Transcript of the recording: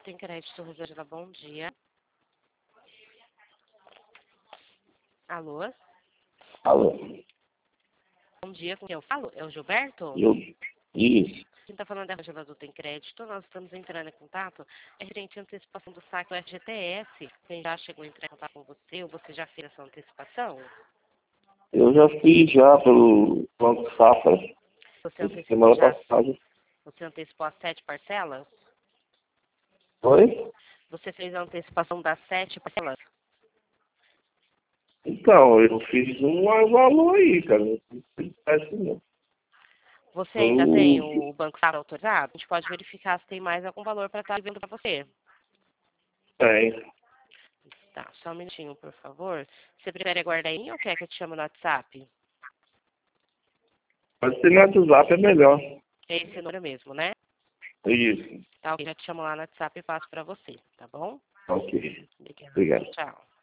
Tem crédito, Rosângela, bom dia. Alô? Alô? Bom dia, com quem eu falo? É o Gilberto? Isso. Quem está falando é a Rosângela do Tem Crédito. Nós estamos entrando em contato referente à antecipação do saque do FGTS. Quem já chegou a entrar em contato com você ou você já fez essa antecipação? Eu já fiz já pelo Banco Safra, Você antecipou semana já? passada. Você antecipou as 7 parcelas? Oi? Você fez a antecipação das 7 parcelas? Então, eu fiz um valor aí, cara. Não fiz isso não. Você ainda tem Eu, o Banco Safra autorizado? A gente pode verificar se tem mais algum valor para estar vendo para você. tem. Tá, só um minutinho, por favor. Você prefere aguardar aí ou quer que eu te chame no WhatsApp? Mas se no WhatsApp é melhor. É esse número mesmo, né? Isso. Tá, ok, já te chamo lá no WhatsApp e passo para você, tá bom? Ok. Obrigada. Obrigado. Tchau.